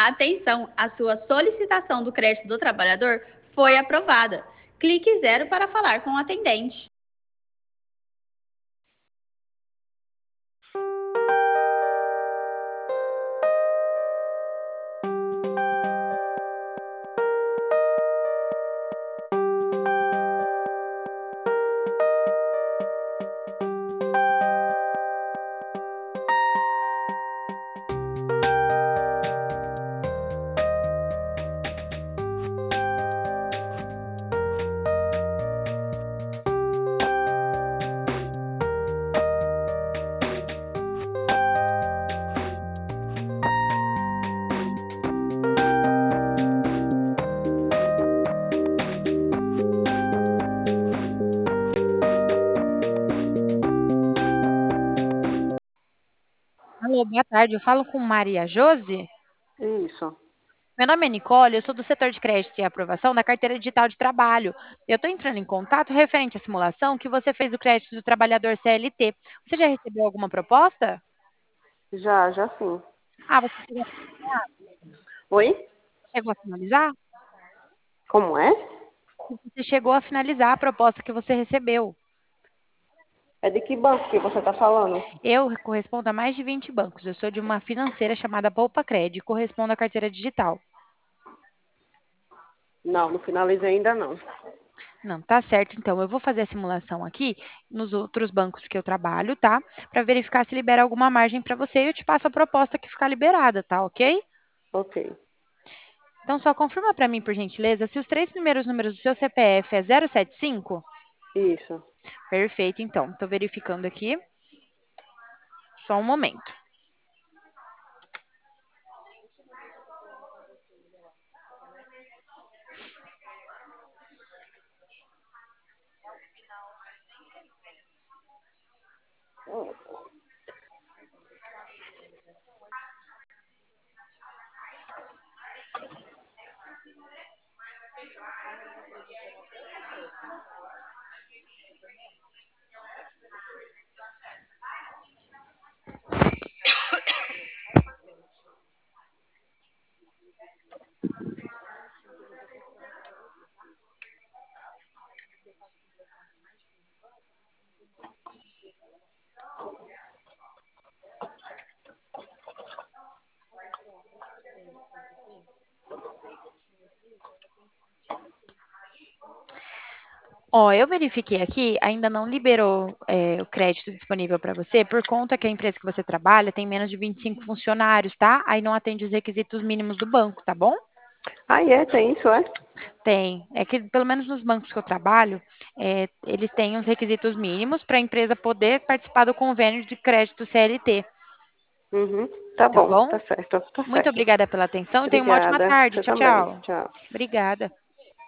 Atenção, a sua solicitação do crédito do trabalhador foi aprovada. Clique zero para falar com o atendente. Alô, boa tarde. Eu falo com Maria Josi. Isso. Meu nome é Nicole, eu sou do setor de crédito e aprovação da carteira digital de trabalho. Eu estou entrando em contato referente à simulação que você fez do crédito do trabalhador CLT. Você já recebeu alguma proposta? Já sim. Ah, você Oi? chegou a finalizar? Como é? Você chegou a finalizar a proposta que você recebeu. É de que banco que você está falando? Eu correspondo a mais de 20 bancos. Eu sou de uma financeira chamada Poupa Cred e correspondo à carteira digital. Não finalizei ainda não. Não, tá certo. Então, eu vou fazer a simulação aqui nos outros bancos que eu trabalho, tá? Para verificar se libera alguma margem para você e eu te passo a proposta que ficar liberada, tá ok? Ok. Então, só confirma para mim, por gentileza, se os três primeiros números do seu CPF é 075? Isso. Perfeito, então. Estou verificando aqui. Só um momento. Ó, eu verifiquei aqui, ainda não liberou o crédito disponível para você, por conta que a empresa que você trabalha tem menos de 25 funcionários, tá? Aí não atende os requisitos mínimos do banco, tá bom? Tem isso, é? Tem. É que, pelo menos nos bancos que eu trabalho, eles têm os requisitos mínimos para a empresa poder participar do convênio de crédito CLT, Uhum. Tá tá bom, bom? tá certo, tá Muito certo. obrigada pela atenção e tenha uma ótima Obrigada. tarde. Você Tchau, também. tchau. Tchau. Obrigada.